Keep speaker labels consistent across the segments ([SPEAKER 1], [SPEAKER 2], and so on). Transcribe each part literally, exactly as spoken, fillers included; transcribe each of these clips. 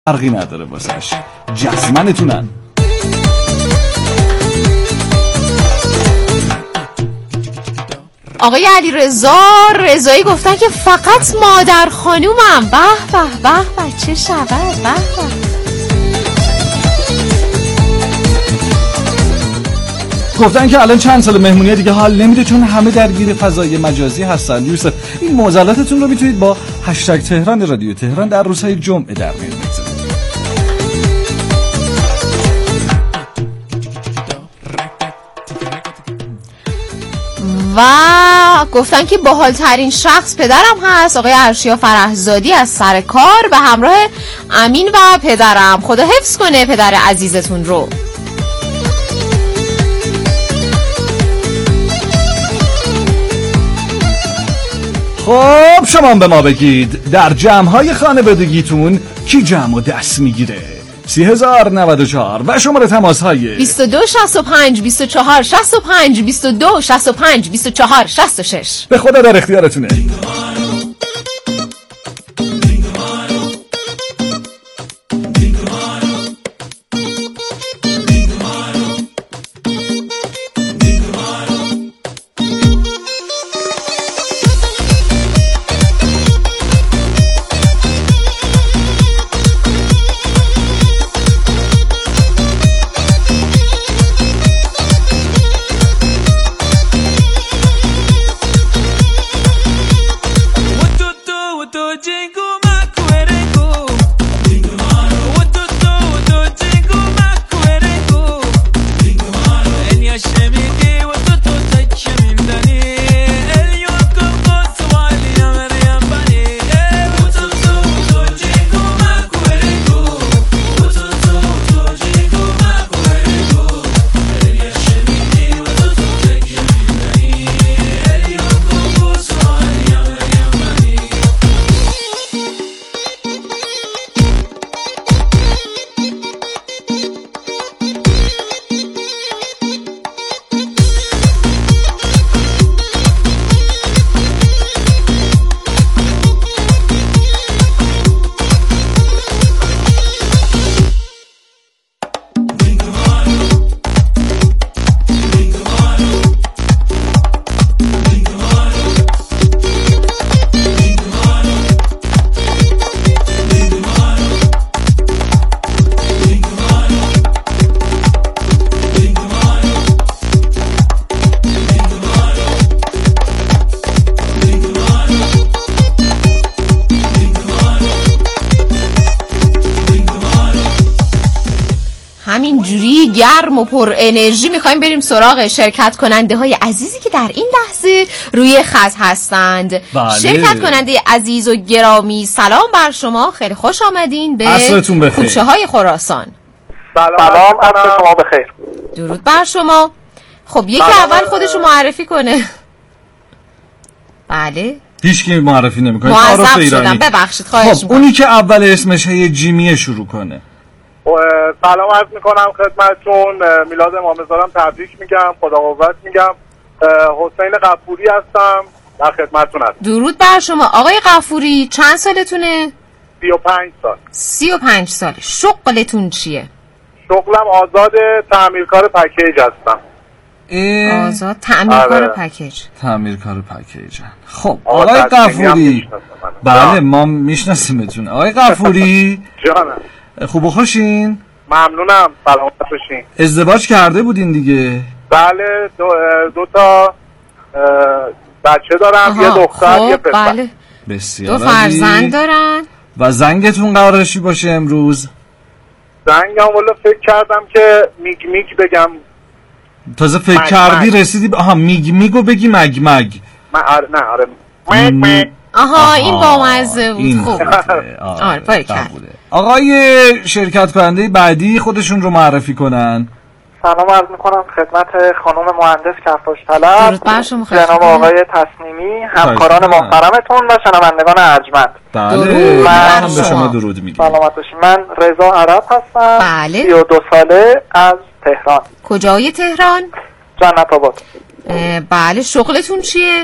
[SPEAKER 1] فرقی نداره واسش، جزمنتونن.
[SPEAKER 2] آقای علی رضا رضایی گفتن که فقط مادر خانومم. به به به به چه شود. به به
[SPEAKER 1] گفتن که الان چند سال مهمونی دیگه حال نمیده چون همه درگیر فضای مجازی هستن. یوسف این معضلاتتون رو میتونید با هشتگ تهران رادیو تهران در روزهای جمعه در میون بگذارید.
[SPEAKER 2] و گفتن که باحال ترین شخص پدرم هست، آقای ارشیا فرحزادی از سر کار به همراه امین و پدرم. خدا حفظ کنه پدر عزیزتون رو.
[SPEAKER 1] خب شما به ما بگید در جمع‌های خانوادگیتون کی جمع و دست میگیره؟ سی هزار نود و چهار و شماره تماس‌های
[SPEAKER 2] بیست و دو شصت و پنج بیست و چهار شصت و پنج بیست و دو شصت و پنج بیست و چهار شصت و شش.
[SPEAKER 1] به خدا در اختیارتونه.
[SPEAKER 2] همینجوری گرم و پر انرژی میخوایم بریم سراغ شرکت کننده های عزیزی که در این لحظه روی خط هستند.
[SPEAKER 1] بله.
[SPEAKER 2] شرکت کننده عزیز و گرامی سلام بر شما، خیلی خوش آمدین به کوچه های خراسان.
[SPEAKER 3] سلام عصر شما بخیر.
[SPEAKER 2] درود بر شما. خب یکی اول خودشو معرفی کنه. بله
[SPEAKER 1] هیچ کی معرفی نمیکنه.
[SPEAKER 2] معذب شدم ببخشید خواهش
[SPEAKER 1] خب اونی که اول اسمش یه جیمیه شروع کنه.
[SPEAKER 3] سلام عرض میکنم خدمتتون، میلاد امامزادم تبریک میگم، خدا قوت میگم. حسین غفوری هستم در خدمتتون هستم.
[SPEAKER 2] درود بر شما آقای غفوری، چند سالتونه؟
[SPEAKER 3] سی و پنج سال.
[SPEAKER 2] سی و پنج سال. شغلتون چیه؟
[SPEAKER 3] شغلم آزاد تعمیرکار پکیج هستم.
[SPEAKER 2] آزاد تعمیرکار پکیج.
[SPEAKER 1] تعمیرکار پکیج. خب آقای غفوری، بله ما میشناسیمتون. آقای غفوری
[SPEAKER 3] جانم
[SPEAKER 1] خوب و خوشین؟
[SPEAKER 3] ممنونم، سلامت باشین.
[SPEAKER 1] ازدواج کرده بودین دیگه؟
[SPEAKER 3] بله دو, دو تا بچه دارم، یه دختر
[SPEAKER 2] خب
[SPEAKER 3] یه پسر.
[SPEAKER 2] بله.
[SPEAKER 1] بسیار
[SPEAKER 2] دو فرزند دارن.
[SPEAKER 1] و زنگتون قراره چی باشه امروز؟
[SPEAKER 3] زنگم والا فکر کردم که میگ میگ بگم.
[SPEAKER 1] تازه فکر مگ کردی مگ. رسیدی ب... آها میگ میگو بگی مگ مگ.
[SPEAKER 3] من آره نه آره مگ مگ.
[SPEAKER 2] آها, آها این با مزه بود. خوب
[SPEAKER 1] آره باریکلا. آقای شرکت کننده بعدی خودشون رو معرفی کنن.
[SPEAKER 3] سلام عرض میکنم خدمت خانم مهندس کفاش طلب، جناب آقای تسنیمی، همکاران محترمتون و شنوندگان ارجمند.
[SPEAKER 1] بله من هم به شما درود میگم.
[SPEAKER 3] سلامت باشید. من رضا عرب هستم.
[SPEAKER 2] بله.
[SPEAKER 3] سی و دو ساله از تهران.
[SPEAKER 2] کجای تهران؟
[SPEAKER 3] جنت آباد.
[SPEAKER 2] بله شغلتون چیه؟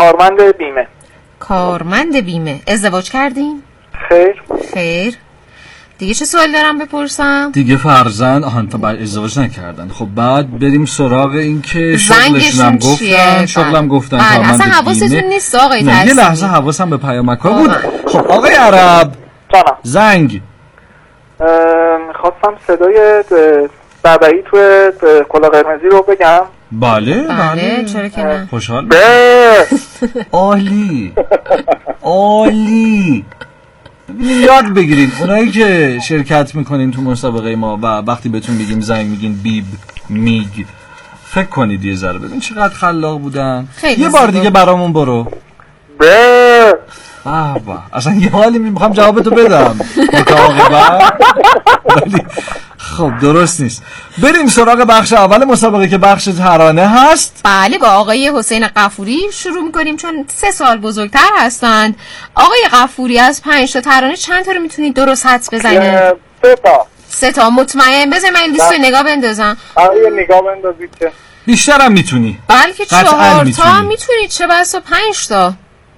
[SPEAKER 3] کارمند بیمه.
[SPEAKER 2] کارمند بیمه. ازدواج کردین؟
[SPEAKER 3] خیر.
[SPEAKER 2] خیر. دیگه چه سوال دارم بپرسم؟
[SPEAKER 1] دیگه فرزند آهان تا بعد ازدواج نکردن. خب بعد بریم سراغ این که
[SPEAKER 2] زنگشون
[SPEAKER 1] شغلشون گفتن شغلم گفتن
[SPEAKER 2] بله. اصلا حواستون نیست آقای تحصیلی.
[SPEAKER 1] یه لحظه حواسم به پیامک‌ها بود. خب آقای عرب
[SPEAKER 3] جانم
[SPEAKER 1] زنگ
[SPEAKER 3] میخواستم صدای بابایی توی کلا قرمزی رو بگم.
[SPEAKER 1] بله
[SPEAKER 2] بله چرا که نه.
[SPEAKER 1] خوشحال عالی عالی. یاد بگیرین اونایی که شرکت میکنین تو مسابقه ما و وقتی بهتون میگیم زنگ میگین بیب میگ فکر کنید یه ذره ببین چقدر خلاق بودن. یه بار دیگه برامون برو.
[SPEAKER 3] به
[SPEAKER 1] بابا اصلا یه حالی میخوام جوابتو بدم ولی خب درست نیست. بریم سراغ بخش اول مسابقه که بخش ترانه هست.
[SPEAKER 2] بله با آقای حسین غفوری شروع میکنیم چون سه سال بزرگتر هستند. آقای غفوری از پنج تا ترانه چند تا رو میتونید درست حدس بزنید؟
[SPEAKER 3] سه تا.
[SPEAKER 2] سه تا مطمئن؟ بذار من لیستو نگاه بندازم.
[SPEAKER 3] آره نگاه بندازید که
[SPEAKER 1] بیشترم میتونی.
[SPEAKER 2] بلکه چهار تا هم میتونید چه بسا پنج تا.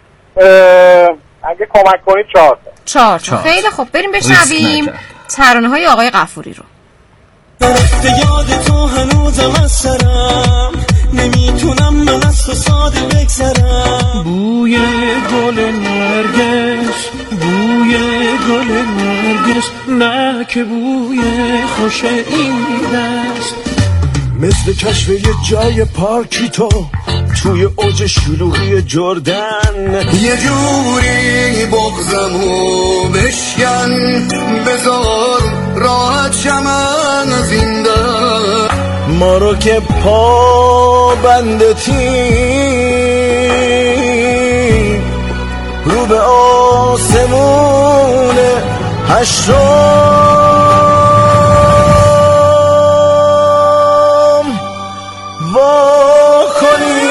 [SPEAKER 3] اگه کمک کنید چهار تا.
[SPEAKER 2] چهار تا. خیلی خب بریم بشنویم ترانه های آقای غفوری رو.
[SPEAKER 4] یاد تو هنوزم از سرم نمیتونم من از تو ساده بگذرم. بوی گل نرگس بوی گل نرگس نه که بوی خوش این دست. مثل کشف یه جای پارکی تو توی اوج شلوغی جردن. یه جوری بغزمو بشکن بذار راحت شمن زنده. ما رو که پا بندتی رو به آسمون هشتم وا کنی.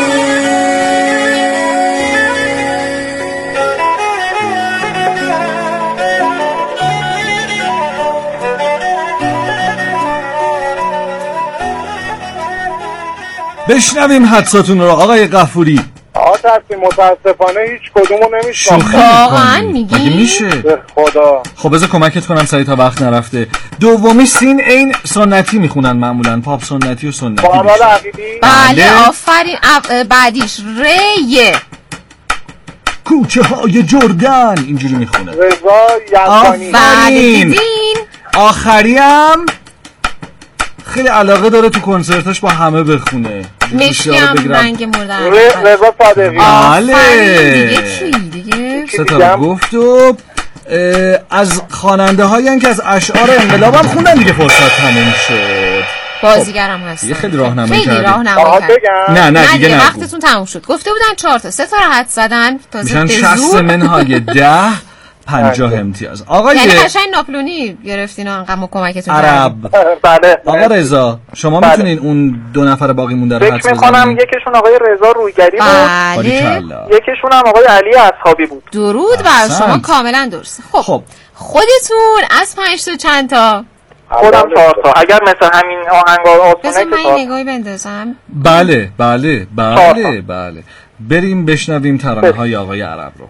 [SPEAKER 1] بشنویم حدساتون رو آقای غفوری.
[SPEAKER 3] آقا تحصیل متاسفانه هیچ کدومو نمیشنم.
[SPEAKER 2] واقعا میگی؟
[SPEAKER 1] مگه میشه؟
[SPEAKER 3] به خدا.
[SPEAKER 1] خب بذار کمکت کنم سریع تا وقت نرفته. دومی سین این سنتی میخونن معمولا پاپ سنتی و سنتی.
[SPEAKER 3] محمد عقیلی.
[SPEAKER 2] بله آفرین. بعدیش ریه
[SPEAKER 1] کوچه های جردن اینجوری میخونه.
[SPEAKER 3] رضا یزدانی.
[SPEAKER 2] آفرین.
[SPEAKER 1] آخریم خیلی علاقه داره تو کنسرتاش با همه بخونه.
[SPEAKER 2] مشکم رنگ مردن.
[SPEAKER 3] رضا صادقی.
[SPEAKER 1] بله
[SPEAKER 2] دیگه کی دیگه؟
[SPEAKER 1] سه تا گفت و از خواننده هایی که از اشعار انقلاب هم خوندن دیگه. فرصت تموم شد.
[SPEAKER 2] بازیگرم هستن.
[SPEAKER 1] یه خیلی راهنمایی
[SPEAKER 2] خیلی
[SPEAKER 1] کردی.
[SPEAKER 2] راهنمایی کردی.
[SPEAKER 1] نه نه دیگه نه.
[SPEAKER 2] وقتتون تموم شد. گفته بودن چهار تا سه تا رو حد زدن.
[SPEAKER 1] میشن شصت منهای ده پنجاه امتیاز. آقای
[SPEAKER 2] یعنی قشنگ ناپلونی گرفتین انقدر کمکتون
[SPEAKER 1] عرب.
[SPEAKER 3] بله.
[SPEAKER 1] آقا رضا شما
[SPEAKER 3] بله.
[SPEAKER 1] میتونین اون دو نفر باقی مونده رو حدس
[SPEAKER 3] بزنید؟ فکر می‌کنم یکیشون آقای رضا رویگری بود.
[SPEAKER 2] بله.
[SPEAKER 3] یکیشون هم آقای علی اصحابی بود.
[SPEAKER 2] درود بر شما کاملا درسته. خب, خب. خودتون از پنج تا چند تا؟
[SPEAKER 3] خودم چهار تا. اگر مثل همین آهنگا آسونه که
[SPEAKER 2] بذار من نگاهی بندازم.
[SPEAKER 1] بله بله بله بله. بریم بشنویم ترانه های آقای عرب رو.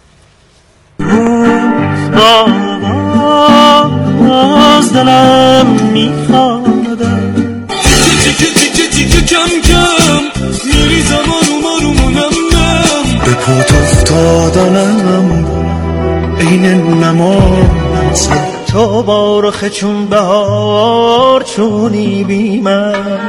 [SPEAKER 4] باز دلم میخوادم تیکه تیکه تیکه کم کم میریزم آروم آرومونم به پات افتادنم این نماز تو بارخه چون بهار چونی بی من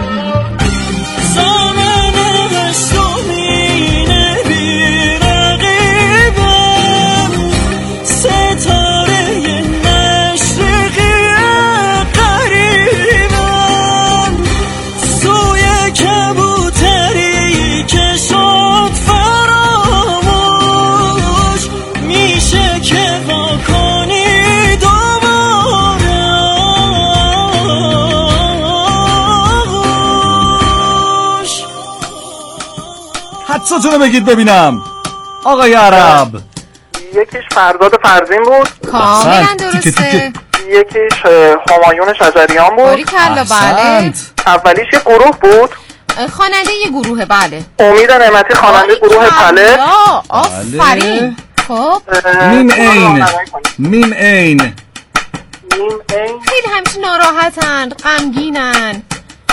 [SPEAKER 1] حدساتونو بگید ببینم آقای عرب.
[SPEAKER 3] یکیش فرداد فرزین بود.
[SPEAKER 2] کاملا درسته.
[SPEAKER 3] یکیش همایون شجریان بود.
[SPEAKER 2] باریکلا بله.
[SPEAKER 3] اولیش یه گروه بود.
[SPEAKER 2] خواننده یه گروه بله.
[SPEAKER 3] امید نعمتی خواننده گروه پله.
[SPEAKER 2] آفرین. خب
[SPEAKER 1] میم این میم این
[SPEAKER 3] میم این
[SPEAKER 2] خیلی همیشه ناراحتن، غمگینن.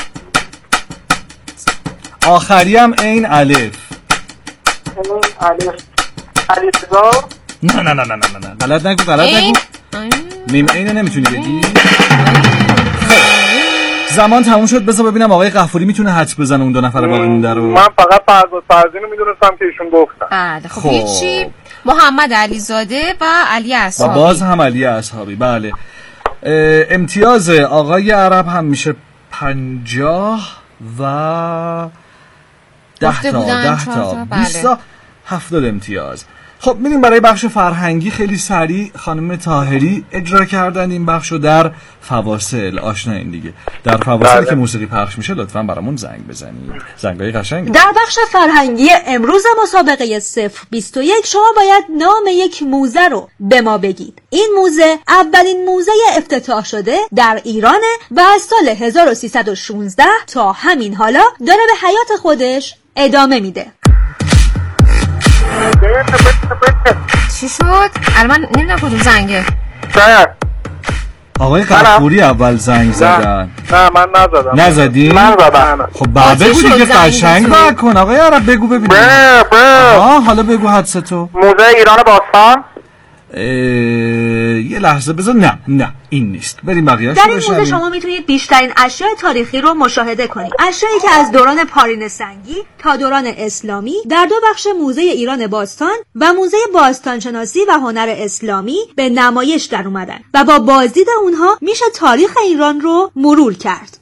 [SPEAKER 1] آخری هم این الف.
[SPEAKER 3] این الف علیرضا.
[SPEAKER 1] نه نه نه نه نه نه غلط نگو غلط نگو. میم اینو نمیتونی بگی؟ زمان تموم شد. بذار ببینم آقای غفوری میتونه حدس بزنه اون دو نفر باقی مونده رو.
[SPEAKER 3] من فقط فرزاد فرزین رو میدونستم که ایشون گفتن.
[SPEAKER 2] بله خب هیچی. محمد علیزاده و علی اصحابی.
[SPEAKER 1] و باز هم علی اصحابی. بله امتیاز آقای عرب هم میشه پنجاه و ده تا ده تا بیست تا هفتاد امتیاز. خب میریم برای بخش فرهنگی. خیلی سریع خانم طاهری اجرا کردن این بخشو در فواصل. آشنایین دیگه در فواصل که موسیقی پخش میشه لطفاً برامون زنگ بزنید. زنگای قشنگ.
[SPEAKER 5] در بخش فرهنگی امروز مسابقه صفر بیست و یک شما باید نام یک موزه رو به ما بگید. این موزه اولین موزه افتتاح شده در ایرانه و از سال هزار و سیصد و شانزده تا همین حالا داره به حیات خودش ادامه میده.
[SPEAKER 2] چی شد؟ الان من نمیدونم کدوم زنگه.
[SPEAKER 1] آقای غفوری اول زنگ زدن.
[SPEAKER 3] نه من نزدم.
[SPEAKER 1] نزدی؟
[SPEAKER 3] من زدم.
[SPEAKER 1] خب بعد بگو دیگه قشنگ باید کن آقای عرب بگو ببینیم. آها حالا بگو حدستو.
[SPEAKER 3] موزه ایران باستان.
[SPEAKER 1] یه لحظه بذار. نه نه این نیست. بریم بقیه‌اش.
[SPEAKER 5] در این موزه شما میتونید بیشترین اشیاء تاریخی رو مشاهده کنید. اشیایی که از دوران پارین سنگی تا دوران اسلامی در دو بخش موزه ایران باستان و موزه باستانشناسی و هنر اسلامی به نمایش در اومدن و با بازدید اونها میشه تاریخ ایران رو مرور کرد.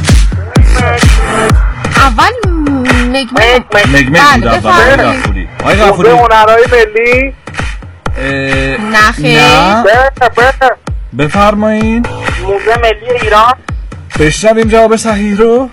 [SPEAKER 2] اول نگمه
[SPEAKER 1] نگمه بود اول غفوری. آقای غفوری
[SPEAKER 3] هنرهای ملی.
[SPEAKER 2] نخیر.
[SPEAKER 1] نه بفرمایین.
[SPEAKER 3] موزه ملی ایران.
[SPEAKER 1] بشنویم جواب صحیح رو.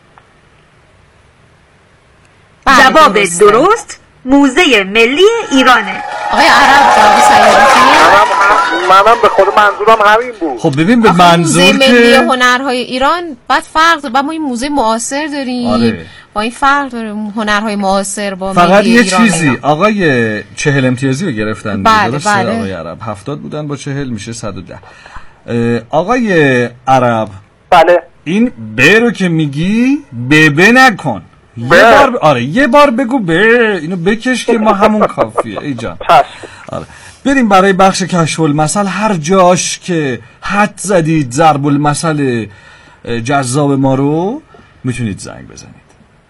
[SPEAKER 5] جواب درست موزه ملی ایرانه.
[SPEAKER 2] آقای عرب جواب صحیح رو.
[SPEAKER 3] منم به خود منظورم همین بود.
[SPEAKER 1] خب ببین به منظور که
[SPEAKER 2] موزه ملی هنرهای ایران بعد فرق داره. بعد ما این موزه معاصر داریم.
[SPEAKER 1] آره.
[SPEAKER 2] با این فرق داره هنرهای معاصر با
[SPEAKER 1] فقط
[SPEAKER 2] ملی
[SPEAKER 1] یه
[SPEAKER 2] ایران.
[SPEAKER 1] چیزی آقای چهل امتیازی رو گرفتن.
[SPEAKER 2] بله
[SPEAKER 1] درسته
[SPEAKER 2] بله.
[SPEAKER 1] آقای عرب هفتاد بودن با چهل میشه صد و ده. آقای عرب
[SPEAKER 3] بله
[SPEAKER 1] این ب رو که میگی ببه نکن. یه بار آره یه بار بگو به اینو بکش که ما همون کافیه. ای جان آره. بریم برای بخش کشف المثل. هر جاش که حد زدید ضرب المثل جذاب ما رو میتونید زنگ بزنید.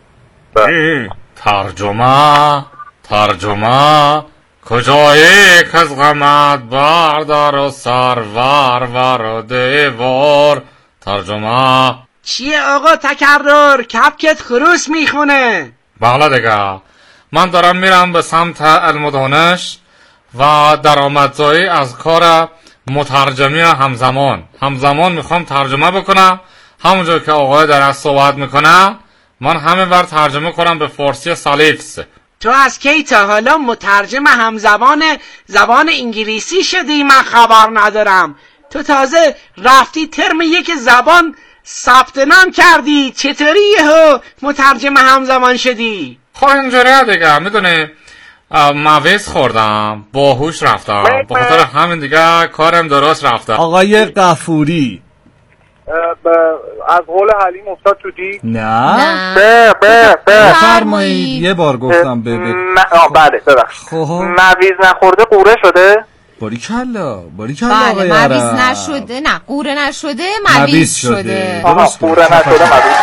[SPEAKER 6] ترجمه ترجمه کجایی که از غمت بردار و سرور ور دیوار. ترجمه
[SPEAKER 7] چیه آقا تکرر؟ کپکت خروس میخونه.
[SPEAKER 6] بله دیگه من دارم میرم به سمت علم و دانش و درآمدزایی از کار مترجمی همزمان. همزمان میخوام ترجمه بکنم. همونجا که آقای در صحبت میکنه من همه بر ترجمه کنم به فارسی سالیفس.
[SPEAKER 7] تو از کی تا حالا مترجم همزبان زبان انگلیسی شدی؟ من خبر ندارم. تو تازه رفتی ترم یک زبان ثبت نام کردی، چطوری یهو مترجم همزمان شدی؟
[SPEAKER 6] خب اینجوریه دیگه، میدونی مویز خوردم باهوش رفتم، به خاطر همین دیگه کارم درست رفته.
[SPEAKER 1] آقای غفوری
[SPEAKER 3] از قول حلیم افتاد تو دی؟
[SPEAKER 1] نه
[SPEAKER 3] به به به
[SPEAKER 1] بفرمایید. یه بار گفتم به به
[SPEAKER 3] بله ببخشید.
[SPEAKER 1] خب
[SPEAKER 3] مویز نخورده قوره شده؟
[SPEAKER 1] باریکلا باریکلا
[SPEAKER 2] بله
[SPEAKER 1] آقای
[SPEAKER 2] مویز
[SPEAKER 1] عرب.
[SPEAKER 2] نشده، نه قوره نشده
[SPEAKER 1] مویز
[SPEAKER 2] مویز
[SPEAKER 1] شده.
[SPEAKER 2] شده.
[SPEAKER 3] آها قوره نشده مویز.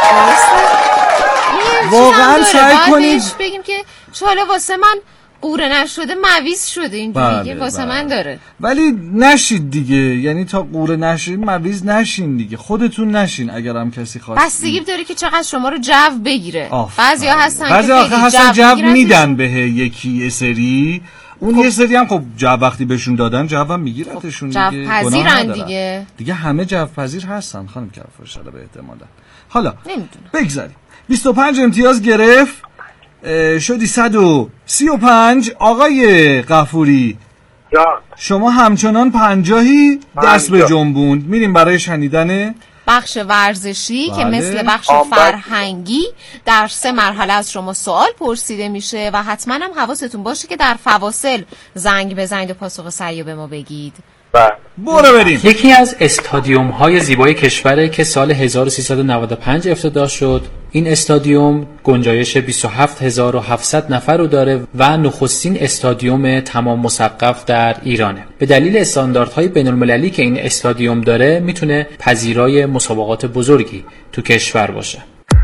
[SPEAKER 1] واقعا سعی کنید
[SPEAKER 2] بگیم که حالا واسه من قوره نشده مویز شده، اینجوری
[SPEAKER 1] بله،
[SPEAKER 2] واسه
[SPEAKER 1] بله.
[SPEAKER 2] من داره.
[SPEAKER 1] ولی نشید دیگه، یعنی تا قوره نشید مویز نشین دیگه، خودتون نشین اگر هم کسی خواست.
[SPEAKER 2] بستگی داره که چقدر شما رو جو بگیره.
[SPEAKER 1] آفرین.
[SPEAKER 2] بعضیا هستن
[SPEAKER 1] بعضی
[SPEAKER 2] که
[SPEAKER 1] آخه
[SPEAKER 2] خیلی
[SPEAKER 1] هستن جو
[SPEAKER 2] میگیرن
[SPEAKER 1] میدن به یکی یه سری، اون
[SPEAKER 2] خب.
[SPEAKER 1] یه سری هم خب جو وقتی بهشون دادن جو هم میگیرتشون
[SPEAKER 2] جو
[SPEAKER 1] دیگه،
[SPEAKER 2] پذیرن
[SPEAKER 1] گناه ندارن.
[SPEAKER 2] دیگه.
[SPEAKER 1] دیگه همه جو پذیر هستن خانم کفارشالا به احتمالا. حالا
[SPEAKER 2] نمیدونم.
[SPEAKER 1] بگذاریم بیست و پنج امتیاز گرفت، شدی صد و سی و پنج. آقای غفوری
[SPEAKER 3] جان
[SPEAKER 1] شما همچنان پنجاهی دست به جنبوند. میریم برای شنیدن
[SPEAKER 2] بخش ورزشی
[SPEAKER 1] بله.
[SPEAKER 2] که مثل بخش
[SPEAKER 3] آمبک.
[SPEAKER 2] فرهنگی در سه مرحله از شما سوال پرسیده میشه و حتما هم حواستون باشه که در فواصل زنگ بزنید و پاسخ سریع به ما بگید.
[SPEAKER 3] بله
[SPEAKER 1] برو بریم.
[SPEAKER 8] یکی از استادیوم های زیبای کشوره که سال هزار و سیصد و نود و پنج افتتاح شد. این استادیوم گنجایش بیست و هفت هزار و هفتصد نفر رو داره و نخستین استادیوم تمام مسقف در ایرانه. به دلیل استانداردهای بین المللی که این استادیوم داره میتونه پذیرای مسابقات بزرگی تو کشور باشه.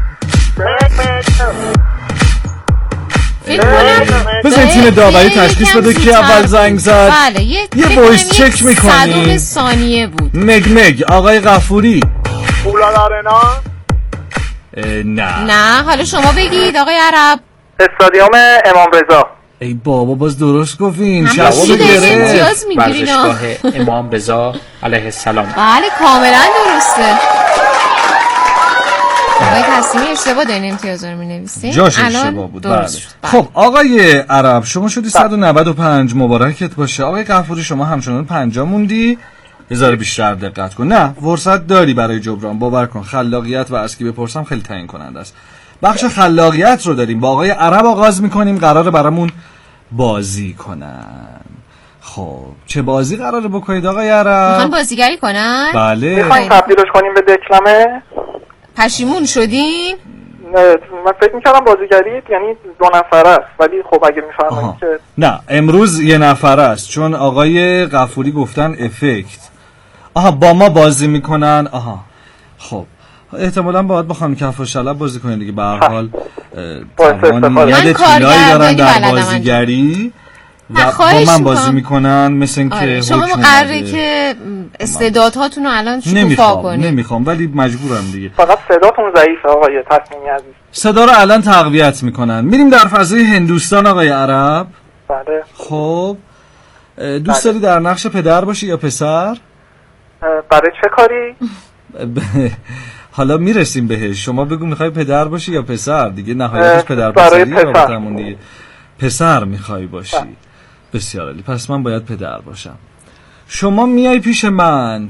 [SPEAKER 1] بذارید تیم داوری تشخیص بده که اول زنگ زد.
[SPEAKER 2] بله یه,
[SPEAKER 1] یه وایس چک میکنی.
[SPEAKER 2] ثانیه بود.
[SPEAKER 1] مگ مگ آقای غفوری.
[SPEAKER 3] فولاد آرنا.
[SPEAKER 1] نه
[SPEAKER 2] نه حالا شما بگید آقای عرب.
[SPEAKER 3] استادیوم امام رضا.
[SPEAKER 1] ای بابا باز درست گفتین.
[SPEAKER 2] جواب امتیاز میگیرین.
[SPEAKER 8] ورزشگاه امام رضا علیه السلام.
[SPEAKER 2] بله کاملا درسته. آقای تصمیمی اشتباه دارین امتیاز رو می‌نویسین.
[SPEAKER 1] جاش اشتباه بود. بله. خب آقای عرب شما شدی صد و نود و پنج، مبارکت باشه. آقای غفوری شما همچنان پنجاه موندی. بذار بیشتر دقت کن. نه فرصت داری برای جبران. باور کن خلاقیت و از کی بپرسم خیلی تعیین کننده است. بخش خلاقیت رو داریم. با آقای عرب آغاز می‌کنیم. قراره برامون بازی کنن. خب چه بازی قراره بکنید آقای عرب؟
[SPEAKER 2] میخوان بازیگری کنن؟
[SPEAKER 1] بله.
[SPEAKER 3] میخوایم تبدیلش کنیم به دکلمه؟
[SPEAKER 2] پشیمون شدین؟
[SPEAKER 3] نه من فکر میکردم بازیگری یعنی دو نفر است، ولی خب اگه میفرمایید که
[SPEAKER 1] نه امروز یه نفر است چون آقای غفوری گفتن افکت. آها با ما بازی میکنن. آها خب احتمالاً باید بخوام کف و شلب بازی کنین دیگه. به هر حال توان یاد طولایی دارن در بازیگری و با من بازی میکنن مثل این که
[SPEAKER 2] شما مقرره که استعدادهاتون رو الان شکوفا کنید.
[SPEAKER 1] نمیخوام ولی مجبورم دیگه.
[SPEAKER 3] فقط صداتون ضعیفه آقای تصمیمی عزیز.
[SPEAKER 1] صدا رو الان تقویت میکنن. میریم در فضای هندوستان آقای عرب.
[SPEAKER 3] بله.
[SPEAKER 1] خب دوست داری در نقش پدر باشی یا پسر؟
[SPEAKER 3] برای چه کاری؟
[SPEAKER 1] حالا میرسیم بهش. شما بگو میخوای پدر باشی یا پسر دیگه. نهایتش پدر پسری رابطمون دیگه. پسر میخوای باشی. بسیار عالی. پس من باید پدر باشم. شما میای پیش من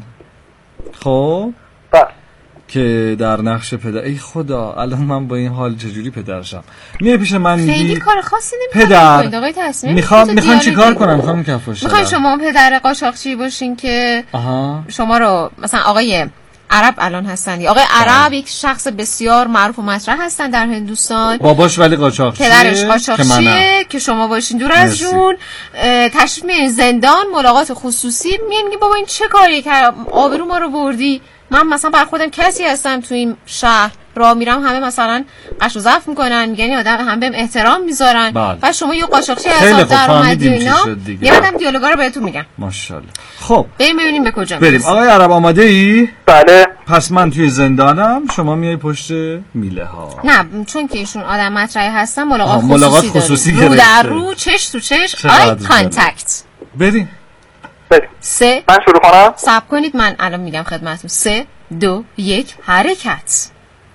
[SPEAKER 1] خب
[SPEAKER 3] بله
[SPEAKER 1] که در نقش پدر. ای خدا الان من با این حال چجوری پدرشم؟ میای پیش من میگی
[SPEAKER 2] خیلی کار خاصی نمی‌کنید
[SPEAKER 1] پدر
[SPEAKER 2] آقای تصمیم.
[SPEAKER 1] میخوام میخوام چیکار کنم؟ میخوام کفاش
[SPEAKER 2] میخوام شما پدر قاچاقچی باشین که
[SPEAKER 1] آها.
[SPEAKER 2] شما رو مثلا آقای عرب الان هستن. آقای عرب یک شخص بسیار معروف و مطرح هستن در هندوستان.
[SPEAKER 1] باباش ولی قاچاقچیه،
[SPEAKER 2] پدرش قاچاقچیه که, که شما باشین دور از جون. تشریف میارین زندان، ملاقات خصوصی. میگن میگه بابا این چه کاری کرد؟ آبرو ما رو بردی. من مثلا بر خودم کسی هستم تو این شهر راه میرم همه مثلا قش و ضعف میکنن، میگن این آدم هم بهم احترام میذارن. و شما یه قاچاقچی حساب در اومدی اینا. یه بعدم دیالوگا رو بهتون میگم.
[SPEAKER 1] ماشاءالله. خب
[SPEAKER 2] بریم ببینیم به کجا
[SPEAKER 1] بریم. آقای عرب آماده ای؟
[SPEAKER 3] بله.
[SPEAKER 1] پس من توی زندانم، شما میای پشت میله ها.
[SPEAKER 2] نه چون که ایشون آدم مطرحی هستن ملاقات خصوصی,
[SPEAKER 1] ملاقات خصوصی
[SPEAKER 2] رو در رو، چش تو چش، آی کانتکت.
[SPEAKER 1] بریم.
[SPEAKER 3] بریم.
[SPEAKER 2] سه
[SPEAKER 3] من شروع کنم؟
[SPEAKER 2] صبر کنید من الان میگم خدمتتون. سه دو یک حرکت.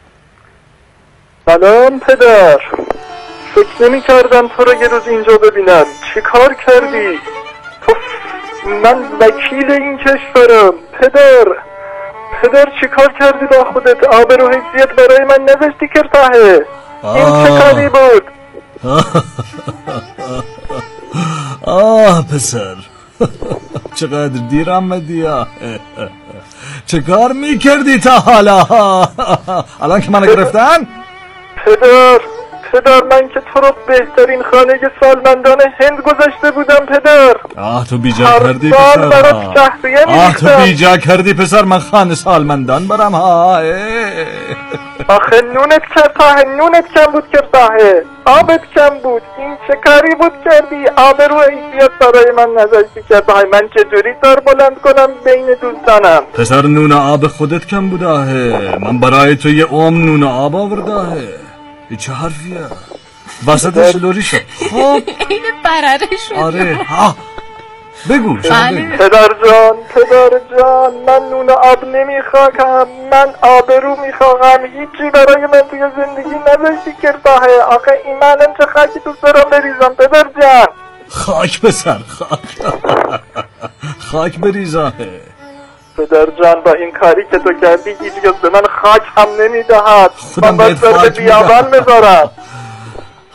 [SPEAKER 3] سلام پدر. فکر نمی کردم تو رو یه روز اینجا ببینم. چی کار کردی؟ تو من وکیل این کشورم. پدر پدر چی کار کردی با خودت؟ آبرو حیثیت برای من نذاشتی کرتاهه. این چه کاری بود؟
[SPEAKER 1] آه پسر چقدر دیر آمدی. چه کار میکردی تا حالا؟ الان که منو گرفتن؟
[SPEAKER 3] پدر پدر من که تو رو بهترین خانه سالمندان هند گذاشته بودم پدر.
[SPEAKER 1] آه تو بیجا کردی پسر. آه تو بیجا کردی پسر. من خانه سالمندان برم ها.
[SPEAKER 3] آخه نونت کرتاه، نونت کم بود کرتاه، آبت کم بود. این چه کاری بود کردی؟ آب رو حیثیت برای من نذاشتی کرتاه. من چجوری سر بلند کنم بین دوستانم؟
[SPEAKER 1] پسر نون آب خودت کم بود آه. من برای تو یه اوم نون آب آورده آه. این چه حرفیه؟ وسطش لوری شد. خب
[SPEAKER 2] این برره شد.
[SPEAKER 1] آره ها بگو.
[SPEAKER 3] پدر جان پدر جان من نون آب نمیخوام، من آبرو میخوام. هیچی برای من توی زندگی نذاشتی کرتاه. آخه این منم چه خاکی تو سرم بریزم پدر جان.
[SPEAKER 1] خاک پسر خاک. خاک بریزاه.
[SPEAKER 3] پدر جان با این کاری که تو کردی هیچ کس به من خاک هم نمیدهد. من باید سر به بیابان میذارم.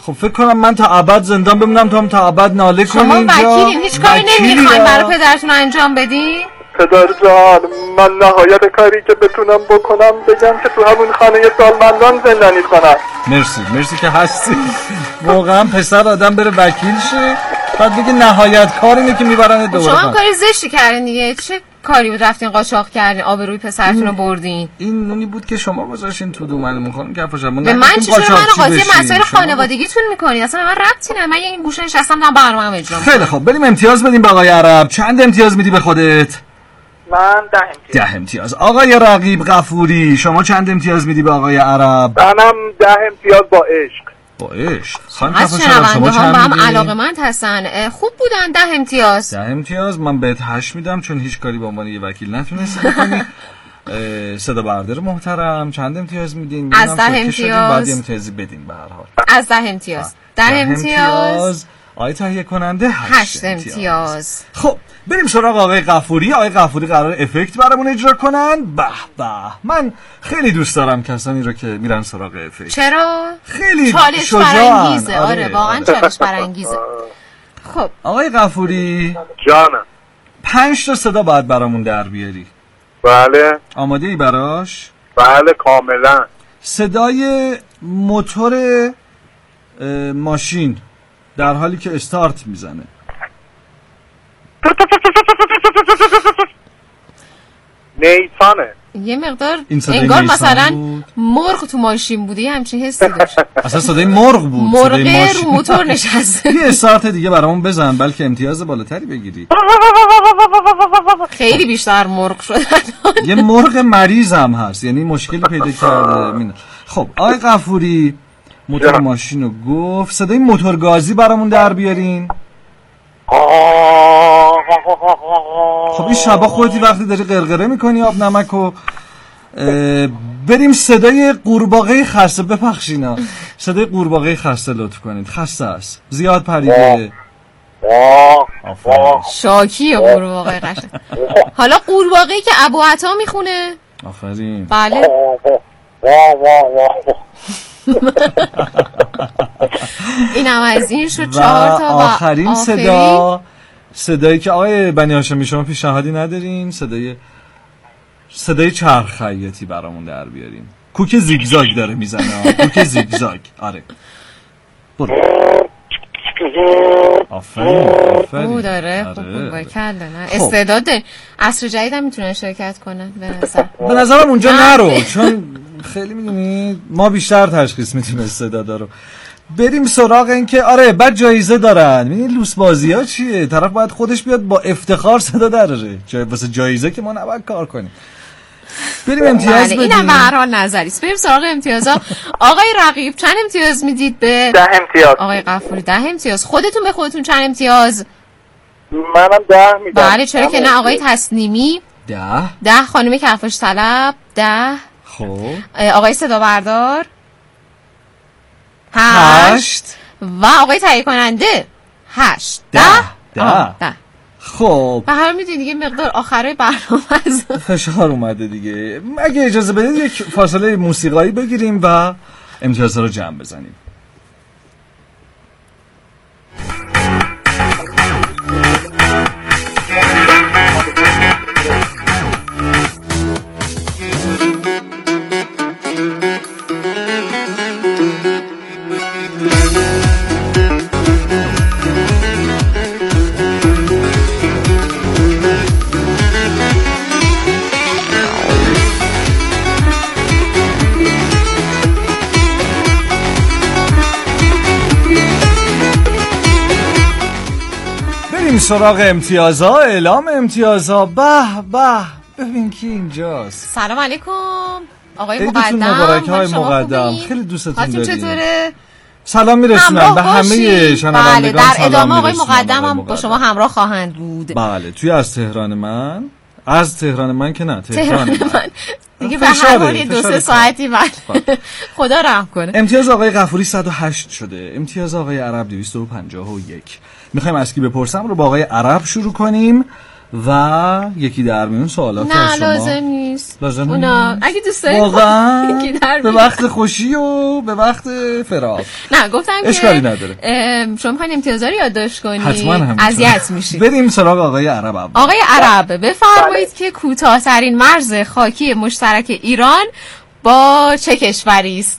[SPEAKER 1] خب فکر کنم من تا ابد زندان بمونم تا هم تا ابد ناله کنم.
[SPEAKER 2] شما وکیلین، هیچ کاری نمیخواین برای پدرتون انجام بدین؟
[SPEAKER 3] پدر جان، من نهایت کاری که بتونم بکنم بگم که تو همون خانه سالمندان زندانی کنم.
[SPEAKER 1] مرسی مرسی که هستی. واقعا پسر آدم بره وکیل شه بعد بگه نهایت کار اینه که میبرن دوباره.
[SPEAKER 2] شما هم کاری زشتی کردین دیگه. چه کاری بود رفتین قاچاق کردین آبروی پسرتون رو بردین؟
[SPEAKER 1] این نونی بود که شما گذاشتین تو دو معلوم کنم که افشار
[SPEAKER 2] به من چه شما منو قاطی مسائل خانوادگیتون میکنین؟ اصلا من ربطی نه. من این گوشه نشستم دارم برنامه‌ام اجرا میکنم.
[SPEAKER 1] خیلی خوب بریم امتیاز بدیم به آقای عرب. چند امتیاز میدی به خودت؟
[SPEAKER 3] من ده امتیاز.
[SPEAKER 1] ده امتیاز. آقای رقیب غفوری شما چند امتیاز میدی به آقای عرب؟
[SPEAKER 3] منم ده امتیاز با عشق.
[SPEAKER 1] با عشق. خانم
[SPEAKER 2] از شنونده ها با هم علاقه‌مند هستن. خوب بودن. ده امتیاز.
[SPEAKER 1] ده امتیاز. من بهت هشت میدم چون هیچ کاری به عنوان یه وکیل نتونستی بکنی. صدا بردار محترم چند امتیاز میدین؟
[SPEAKER 2] از ده امتیاز.
[SPEAKER 1] بعد امتیازی بدین به هر حال.
[SPEAKER 2] از ده امتیاز. ده امتیاز.
[SPEAKER 1] آقای تهیه کننده
[SPEAKER 2] هشت امتیاز.
[SPEAKER 1] خب بریم سراغ آقای غفوری. آقای غفوری قرار افکت برامون اجرا کنن. به به من خیلی دوست دارم کسانی رو که میرن سراغ افکت.
[SPEAKER 2] چرا؟
[SPEAKER 1] خیلی
[SPEAKER 2] چالش برانگیزه. آره, آره واقعا چالش برانگیزه. خب
[SPEAKER 1] آقای غفوری
[SPEAKER 3] جانم
[SPEAKER 1] پنج تا صدا باید برامون در بیاری.
[SPEAKER 3] بله.
[SPEAKER 1] آماده ای براش؟
[SPEAKER 3] بله کاملا.
[SPEAKER 1] صدای موتور ماشین در حالی که استارت میزنه.
[SPEAKER 3] نیسانه.
[SPEAKER 2] یه مقدار انگار مثلا بود. مرغ تو ماشین بوده، همچین حسی داشت.
[SPEAKER 1] اصلا صدای مرغ بود.
[SPEAKER 2] مرغ رو موتور نشسته.
[SPEAKER 1] یه استارت دیگه برامون بزن بلکه امتیاز بالاتری بگیری.
[SPEAKER 2] خیلی بیشتر مرغ شد.
[SPEAKER 1] یه مرغ مریض هم هست، یعنی مشکلی پیدا کرده. خب آقای غفوری موتور ماشین رو گفت. صدای موتور گازی برامون در بیارین. خب این شبا خودتی وقتی داری قرقره میکنی آب نمک و بریم صدای قورباغه خسته بپخشینا. صدای قورباغه خسته لطف کنید. خسته است زیاد پریده.
[SPEAKER 2] شاکی قورباغه قشنگ. حالا قورباغه‌ای که ابو عطا میخونه.
[SPEAKER 1] آفرین.
[SPEAKER 2] بله. این هم از این شد چهار تا. و
[SPEAKER 1] آخرین, آخرین صدا صدایی که آقای بنی هاشمی شما پیشنهادی ندارین؟ صدای صدای چرخ خیاطی برامون در بیارین. کوک زیگزاگ داره میزنه. کوک زیگزاگ. آره برو. آفرین آفرین.
[SPEAKER 2] او داره خوب بود کرده. نه استعداد داره. عصر جدید هم میتونن شرکت کنن به نظر.
[SPEAKER 1] به نظرم اونجا نرو چون خیلی میدونی ما بیشتر تشخیص میدیم استعداد رو. بریم سراغ این که آره بعد جایزه دارن. ببین لوس بازی ها چیه؟ طرف باید خودش بیاد با افتخار صدا دراره. جای واسه جایزه که ما نباید کار کنیم. بریم امتیاز بدیم.
[SPEAKER 2] اینم به هر حال نظری است. بریم سراغ امتیازا. آقای رقیب چند امتیاز میدید به؟
[SPEAKER 3] ده امتیاز.
[SPEAKER 2] آقای غفوری ده امتیاز. خودتون به خودتون چند امتیاز؟
[SPEAKER 3] منم ده میدم.
[SPEAKER 2] بله چرا که نه. آقای تسلیمی
[SPEAKER 1] ده.
[SPEAKER 2] ده. خانم کفاش طلب ده.
[SPEAKER 1] خب
[SPEAKER 2] آقای صدا بردار
[SPEAKER 1] هشت.
[SPEAKER 2] و آقای تهیه کننده هشت. ده
[SPEAKER 1] ده, ده. خب
[SPEAKER 2] به هر میدونی دیگه مقدار آخره برنامه از
[SPEAKER 1] فشار اومده دیگه. اگه اجازه بدید یک فاصله موسیقایی بگیریم و امتیازها رو جمع بزنیم. سراغ امتیازها. اعلام امتیازها. به به ببین کی اینجاست.
[SPEAKER 2] سلام علیکم آقای مقدم.
[SPEAKER 1] مبارک های مقدم. خیلی دوستتون داریم.
[SPEAKER 2] چطوره؟
[SPEAKER 1] سلام میرسونم به همه شنوندگان.
[SPEAKER 2] بله در ادامه آقای مقدم هم با شما همراه خواهند بود.
[SPEAKER 1] بله توی از تهران من از تهران من که نه تهران من, من.
[SPEAKER 2] دیگه به هر حال دو سه ساعتی بعد خدا رحم کنه.
[SPEAKER 1] امتیاز آقای غفوری صد و هشت شده. امتیاز آقای عرب دویست و پنجاه و یک. میخوایم از کی بپرسم رو با آقای عرب شروع کنیم و یکی در میون سوالات
[SPEAKER 2] نه
[SPEAKER 1] از شما.
[SPEAKER 2] لازم نیست.
[SPEAKER 1] لازم
[SPEAKER 2] اونا
[SPEAKER 1] نیست.
[SPEAKER 2] اگه دوست دارید
[SPEAKER 1] واقعا
[SPEAKER 2] یکی در
[SPEAKER 1] به
[SPEAKER 2] میون.
[SPEAKER 1] وقت خوشی و به وقت فراغ.
[SPEAKER 2] نه گفتم که
[SPEAKER 1] اشکالی نداره.
[SPEAKER 2] شما میخواین امتیازا رو یادداشت کنید
[SPEAKER 1] حتما هم
[SPEAKER 2] اذیت میشید.
[SPEAKER 1] بریم سراغ آقای عرب اول.
[SPEAKER 2] آقای عرب بفرمایید که کوتاه‌ترین مرز خاکی مشترک ایران با چه کشوری است؟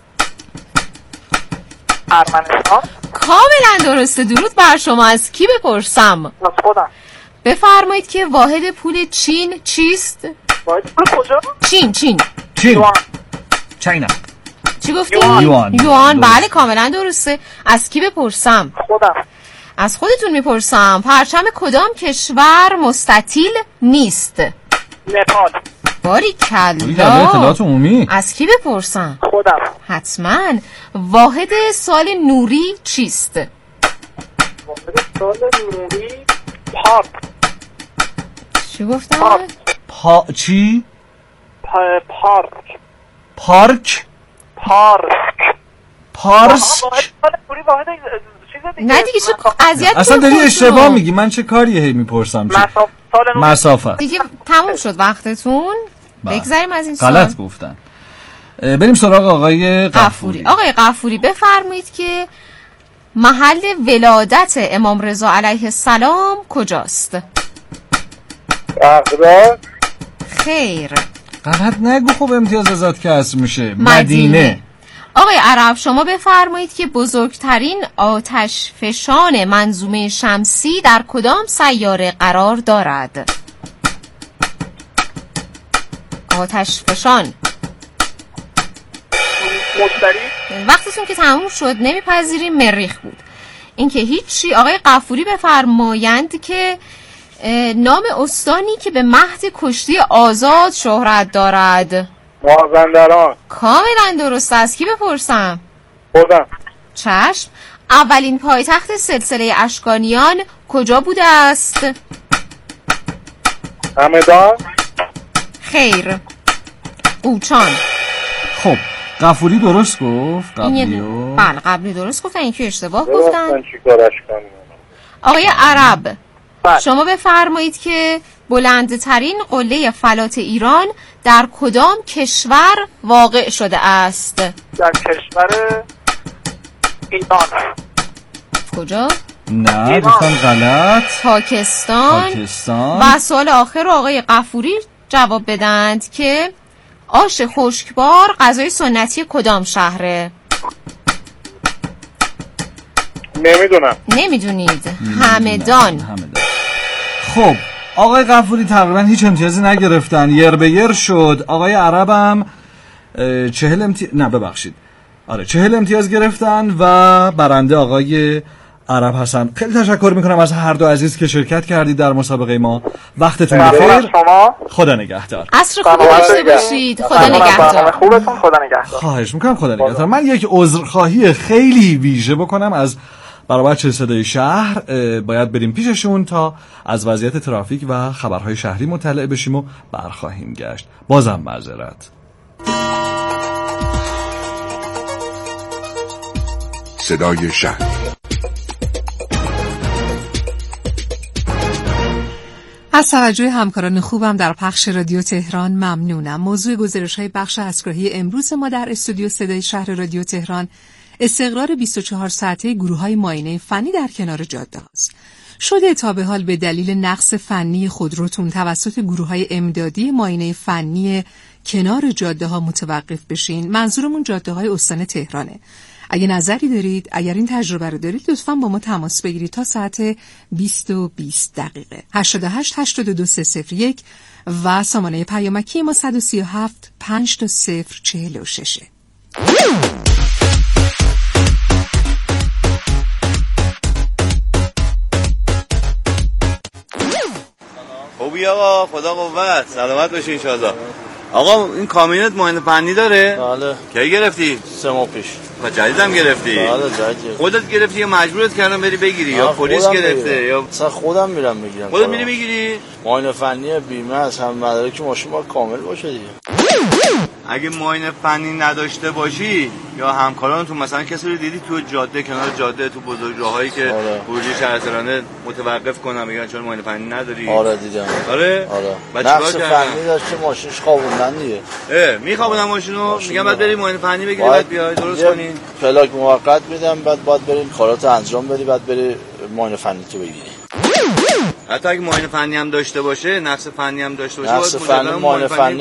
[SPEAKER 3] ارمنستان.
[SPEAKER 2] کاملا درسته. درود بر شما. از کی بپرسم؟
[SPEAKER 3] از خودم.
[SPEAKER 2] بفرمایید که واحد پول چین چیست؟
[SPEAKER 3] واحد پول کجا؟
[SPEAKER 2] چین چین
[SPEAKER 1] چین.
[SPEAKER 3] یوان.
[SPEAKER 1] چاینا.
[SPEAKER 2] چی گفتی؟
[SPEAKER 1] یوان. یوان.
[SPEAKER 2] یوان. بله کاملا درسته. از کی بپرسم؟
[SPEAKER 3] خودم.
[SPEAKER 2] از خودتون میپرسم. پرچم کدام کشور مستطیل نیست؟
[SPEAKER 3] نپال.
[SPEAKER 2] باریکلا.
[SPEAKER 1] اطلاعات عمومی.
[SPEAKER 2] از کی بپرسم؟
[SPEAKER 3] خودم.
[SPEAKER 2] حتما. واحد سال نوری چیست؟
[SPEAKER 3] واحد سال نوری پارک.
[SPEAKER 2] چی گفتم؟
[SPEAKER 3] پارک.
[SPEAKER 1] پا چی؟
[SPEAKER 3] پا... پارک.
[SPEAKER 1] پارک.
[SPEAKER 3] پارک.
[SPEAKER 1] پارس.
[SPEAKER 3] واحد سال نوری واحد چیز دیگه.
[SPEAKER 2] نه دیگه چه اذیت
[SPEAKER 1] اصلا داری اشتباه میگی. من چه کاریه هی میپرسم؟
[SPEAKER 3] مسافت سال نوری.
[SPEAKER 1] مسافت.
[SPEAKER 2] دیگه تموم شد وقتتون. بگذاریم از این سوال.
[SPEAKER 1] غلط گفتن. بریم سراغ آقای غفوری.
[SPEAKER 2] آقای غفوری بفرمایید که محل ولادت امام رضا علیه السلام کجاست؟
[SPEAKER 3] بغداد.
[SPEAKER 2] خیر.
[SPEAKER 1] غلط نگو. خب امتیاز ازت کسر میشه.
[SPEAKER 2] مدینه.
[SPEAKER 1] مدینه.
[SPEAKER 2] آقای عرب شما بفرمایید که بزرگترین آتش فشان منظومه شمسی در کدام سیاره قرار دارد؟ آتش فشان.
[SPEAKER 3] مشتری.
[SPEAKER 2] وقتتون که تموم شد نمیپذیریم. مریخ بود. این که هیچی. آقای غفوری بفرمایند که نام استانی که به مهد کشتی آزاد شهرت دارد.
[SPEAKER 3] مازندران.
[SPEAKER 2] کاملا درست. از کی بپرسم؟
[SPEAKER 3] خودم.
[SPEAKER 2] چشم. اولین پایتخت سلسله اشکانیان کجا بوده است؟
[SPEAKER 3] همدان.
[SPEAKER 2] خیر. قوچان.
[SPEAKER 1] خب غفوری درست گفت. قبلی
[SPEAKER 2] و بله قبلی درست گفتن. این که اشتباه گفتن. آقای عرب
[SPEAKER 3] بله.
[SPEAKER 2] شما بفرمایید که بلندترین قله فلات ایران در کدام کشور واقع شده است؟
[SPEAKER 3] در کشور ایران.
[SPEAKER 2] کجا؟
[SPEAKER 1] نه گفتم غلط.
[SPEAKER 2] پاکستان.
[SPEAKER 1] پاکستان.
[SPEAKER 2] و سوال آخر رو آقای غفوری جواب بدند که آش خشکبار غذای سنتی کدام شهره؟
[SPEAKER 3] نمیدونم.
[SPEAKER 2] نمیدونید. همدان.
[SPEAKER 1] همدان. خب آقای غفوری تقریبا هیچ امتیازی نگرفتن. یر به یر شد. آقای عربم چهل امتیاز نه ببخشید آره چهل امتیاز گرفتن و برنده آقای عرب هستن. خیلی تشکر میکنم از هر دو عزیز که شرکت کردید در مسابقه ما. وقتتون بخیر. خدا نگهدار.
[SPEAKER 2] عصر خوبی داشته باشید. خدا نگهدار.
[SPEAKER 3] خوبتون. خدا نگهدار.
[SPEAKER 1] خواهش میکنم. خدا نگهدار. من یک عذرخواهی خیلی ویژه بکنم از برای بچه صدای شهر. باید بریم پیششون تا از وضعیت ترافیک و خبرهای شهری مطلع بشیم و برخواهیم گشت. بازم معذرت.
[SPEAKER 9] صدای شهر.
[SPEAKER 10] از توجه همکاران خوبم در پخش رادیو تهران ممنونم. موضوع گزارش‌های بخش اسکراهی امروز ما در استودیو صدای شهر رادیو تهران استقرار بیست و چهار ساعته گروه‌های معاینه فنی در کنار جاده است. شده تا به حال به دلیل نقص فنی خودروتون توسط گروه‌های امدادی معاینه فنی کنار جاده‌ها متوقف بشین. منظورمون جاده‌های استان تهرانه. اگه نظری دارید، اگر این تجربه رو دارید، لطفاً با ما تماس بگیرید تا ساعت بیست و بیست دقیقه. هشت هشت هشت دو سه صفر یک و سامانه پیامکی ما صد و سی و هفت پنج تا صفر چهل و شش.
[SPEAKER 11] خوبی آقا، خدا قوت، سلامت باشی انشالله. آقا این کامیونت معاینه فنی داره؟
[SPEAKER 12] بله.
[SPEAKER 11] کی گرفتی؟
[SPEAKER 12] سه ماه پیش.
[SPEAKER 11] و جدیدم گرفتی؟
[SPEAKER 12] بله جدید.
[SPEAKER 11] خودت گرفتی یا مجبورت کردن بری بگیری یا پلیس گرفته یا
[SPEAKER 12] مثلا خودم میرم میگیرم؟
[SPEAKER 11] خودت میری بگیری؟
[SPEAKER 12] معاینه فنی بیمه از هم مدارک ماشین باید کامل باشه دیگه.
[SPEAKER 11] اگه معاینه فنی نداشته باشی یا همکارانتون مثلا کسی رو دیدی تو جاده کنار جاده تو بزرگراهایی که ورودی شهرستانه متوقف کنن میگن چون معاینه فنی نداری؟
[SPEAKER 12] آره دیدم.
[SPEAKER 11] آره؟
[SPEAKER 12] آره. نقص فنی داشته ماشینش خوابوندن دیگه.
[SPEAKER 11] اه میخوابونن ماشینو میگن بعد بریم معاینه فنی بگیری بعد بیای درست کنی.
[SPEAKER 12] پلاک موقت میدم بعد باید بریم کاراتو انجام بدی بعد بری معاینه فنی تو بگیری.
[SPEAKER 11] حتی اگه معاینه فنی هم داشته باشه نقص فنی هم داشته باشه
[SPEAKER 12] نقص فنی معاینه فنی